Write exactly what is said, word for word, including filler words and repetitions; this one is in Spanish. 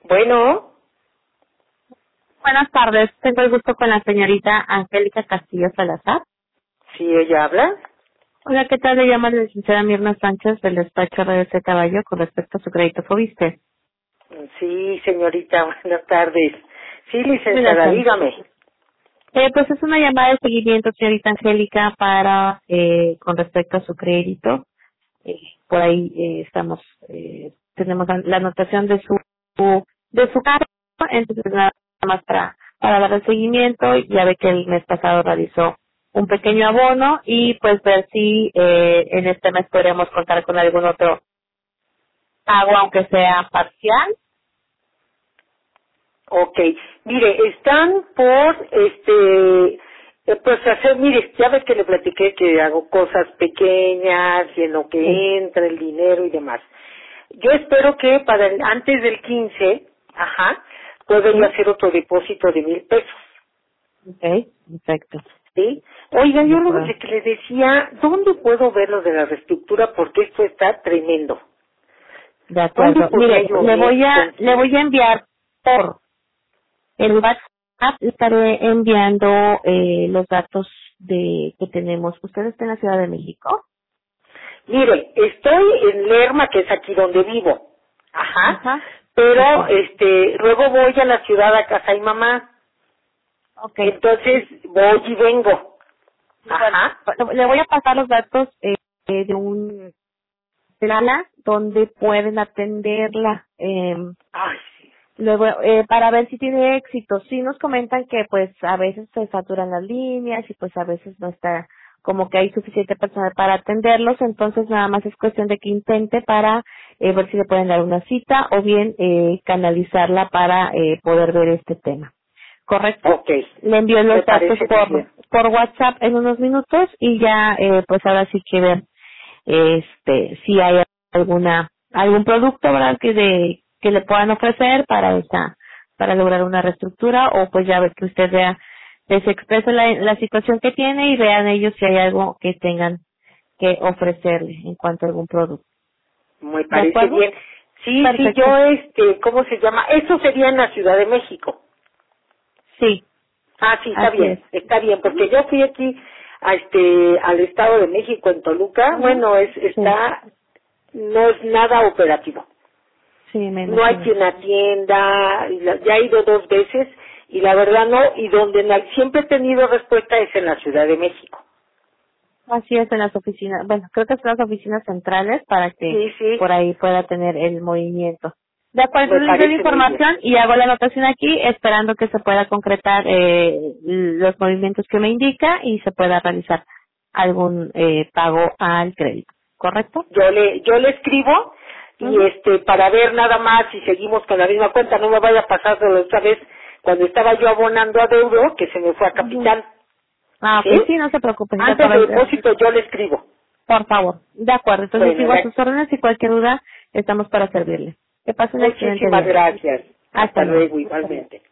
Bueno, Buenas tardes, tengo el gusto con la señorita Angélica Castillo Salazar. sí, ella habla. Hola, ¿qué tal? Le llama la licenciada Mirna Sánchez del despacho R D C Caballo con respecto a su crédito Fobiste. Sí, señorita, buenas tardes. Sí, Buenas licenciada, tardes. dígame. Eh, pues es una llamada de seguimiento, señorita Angélica, para eh, con respecto a su crédito. Eh, por ahí eh, estamos, eh, tenemos la, la anotación de su de su cargo, entonces nada más para para dar el seguimiento. Ya ve que el mes pasado realizó un pequeño abono y pues ver si eh, en este mes podríamos contar con algún otro pago, aunque sea parcial. Ok, mire, están por, este, eh, pues hacer, mire, ya ves que le platiqué que hago cosas pequeñas y en lo Sí, que entra el dinero y demás. Yo espero que para el- antes del quince, ajá, pueda yo sí, hacer otro depósito de mil pesos. ok, perfecto, ¿Sí? Oiga, de yo lo acuerdo. que le decía, ¿dónde puedo ver lo de la reestructura? Porque esto está tremendo. De ¿Dónde acuerdo. podría Mire, yo le ver voy a con le quién? voy a enviar por el WhatsApp, le estaré enviando eh, los datos de que tenemos. ¿Usted está en la Ciudad de México? Mire, estoy en Lerma, que es aquí donde vivo. Ajá. Ajá. Pero, Ok. este, luego voy a la ciudad a casa y mamá. Ok. Entonces, voy y vengo. Bueno, Ajá. bueno, le voy a pasar los datos eh, eh, de un plana donde pueden atenderla. Eh, Ay, sí. luego, eh, para ver si tiene éxito. Sí nos comentan que pues a veces se saturan las líneas y pues a veces no está como que hay suficiente personal para atenderlos, entonces nada más es cuestión de que intente para eh, ver si le pueden dar una cita o bien eh, canalizarla para eh, poder ver este tema. ¿Correcto? Ok. Le envío Me los datos parece muy por bien. por WhatsApp en unos minutos y ya eh, pues ahora sí que ver este si hay alguna algún producto, ¿verdad?, que de que le puedan ofrecer para esta para lograr una reestructura, o pues ya ver que usted vea, les exprese la, la situación que tiene y vean ellos si hay algo que tengan que ofrecerle en cuanto a algún producto. Me ¿De parece acuerdo? bien. Sí, sí, Perfecto. yo, este, ¿cómo se llama? Eso sería en la Ciudad de México. Sí, Ah, sí, está así bien, es. está bien, porque Ujú, yo fui aquí a este, al Estado de México, en Toluca. ujú. Bueno, es, Sí, está, no es nada operativo. sí, me No hay imagino. quien atienda, y la- ya he ido dos veces y la verdad no, y donde na- siempre he tenido respuesta es en la Ciudad de México. Así es, en las oficinas, bueno, creo que son las oficinas centrales para que Sí, sí, por ahí pueda tener el movimiento. De acuerdo, me entonces les doy la parece muy bien. información y hago la anotación aquí esperando que se pueda concretar eh, los movimientos que me indica y se pueda realizar algún eh, pago al crédito, ¿correcto? Yo le, yo le escribo y Ujú. este, para ver nada más si seguimos con la misma cuenta, no me vaya a pasar de la otra vez cuando estaba yo abonando a deudo, que se me fue a Ujú. capital. Ah, ¿Sí? ok, sí, no se preocupe, de Antes de acuerdo, depósito yo le escribo. por favor. De acuerdo, entonces Bueno, sigo a le- sus órdenes y cualquier duda estamos para servirle. Que pase un excelente muchísimas día. gracias. Hasta Hasta luego. luego igualmente.